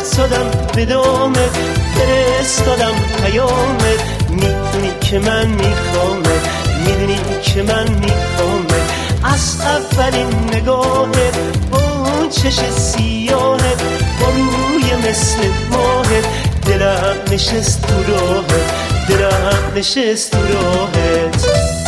افتادم به دامت، فرستادم پیامت، میدونی که من میخوامت، میدونی که من میخوامت. از اولین نگاهت با اون چش سیاهت، با روی مثل ماهت، دلم نشست تو راهت، دلم نشست تو راهت.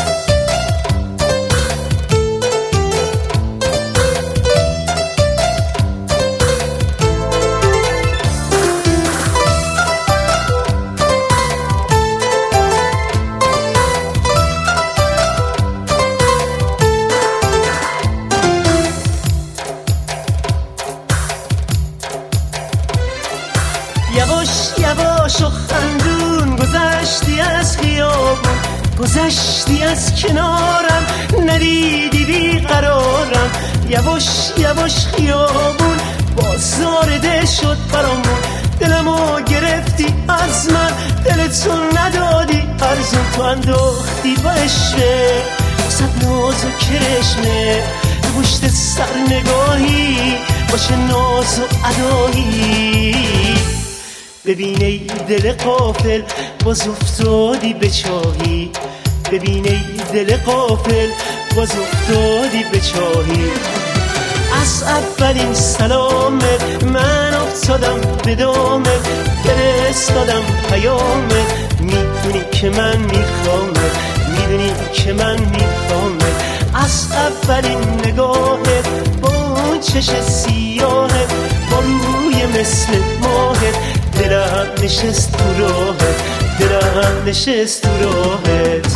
یواش یواش و خندون گذشتی از خیابون، گذشتی از کنارم، ندیدی بیقرارم. یواش یواش خیابون بازار ده شد برامون، دلمو گرفتی از من، دلتو ندادی ارزون، تو انداختی با عشقه وسط ناز و کرشمه، پشت سر نگاهی باشه ناز و ادایی. ببین ای دل غافل باز افتادی به چاهی، ببین ای دل غافل باز افتادی به چاهی. از اولین سلامت من افتادم به دامت، فرستادم پیامت، میدونی که من میخوامت، میدونی که من میخوامت. از اولین نگاهت با اون چش سیاهت، با روی مثل ماهت، دلم نشست تو راهت، دلم نشست تو راهت.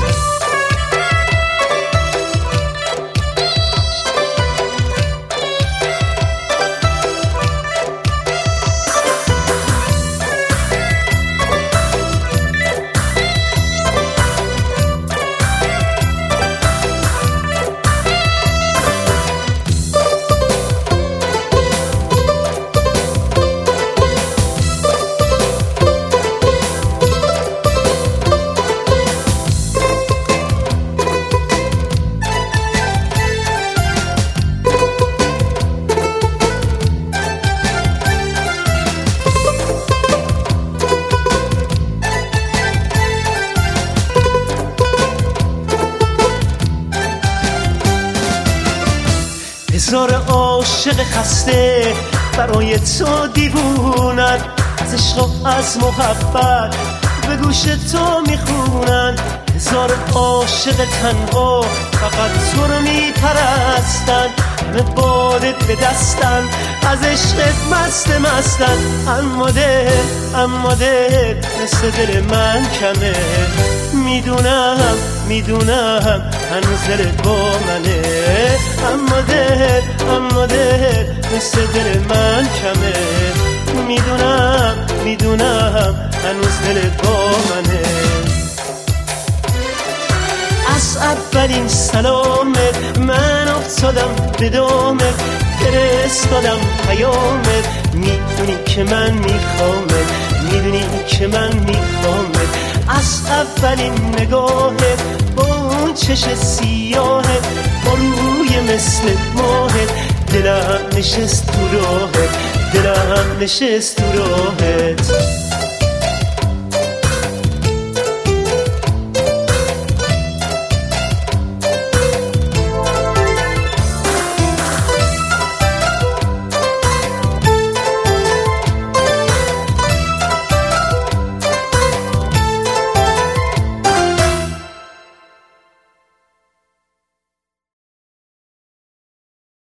هزار عاشق خسته برای تو دیوونن، از عشق و از محبت به گوش تو میخونن. هزار عاشق تنها فقط تو رو میپرستن، همه بادت به دستن، از عشقت مستن. اما دل مثل دل من کمه، میدونم هنوز دلت با منه. اما دل مثل دل من کمه، میدونم هنوز دلت با منه. از اولین سلامت من افتادم به دامت، فرستادم پیامت، میدونی که من میخوامت، میدونی که من میخوامت. از اولین نگاهت با اون چش سیاهت، با روی مثل ماهت، دلم نشست تو راهت، دلم نشست تو راهت.